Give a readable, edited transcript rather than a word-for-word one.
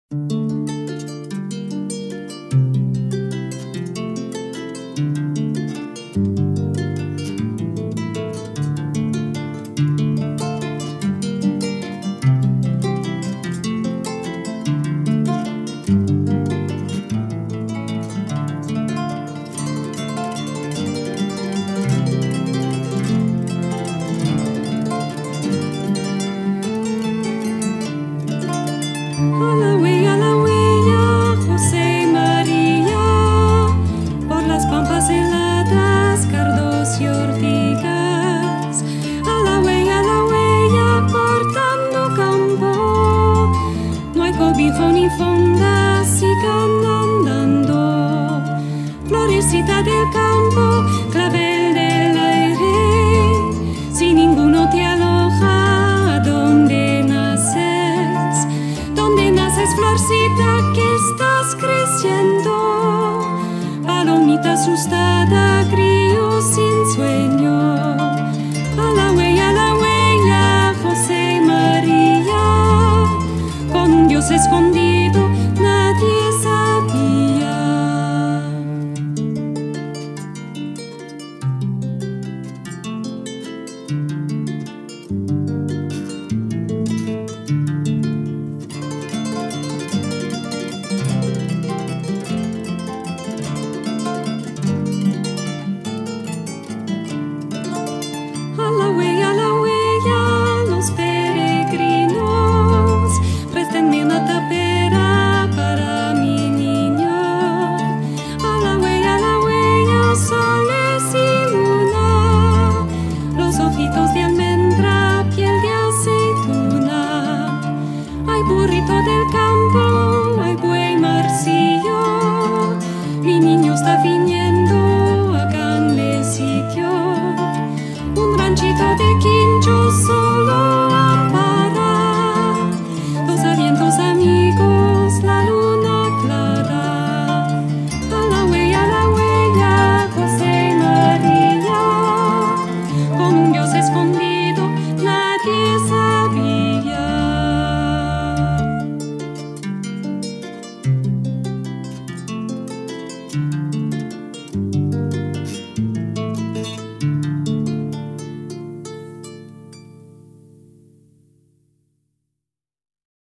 A la huella, José y María, por las pampas heladas, cardos y ortigas. A la huella, cortando campo, no hay cobijo ni fonda, sigan andando. Florecita del campo, clavel del aire, si ninguno te aloja, ¿dónde naces? ¿Dónde naces, florcita, que estás creciendo? Palomita asustada, crío sin sueño. A la huella, José y María, con un Dios escondido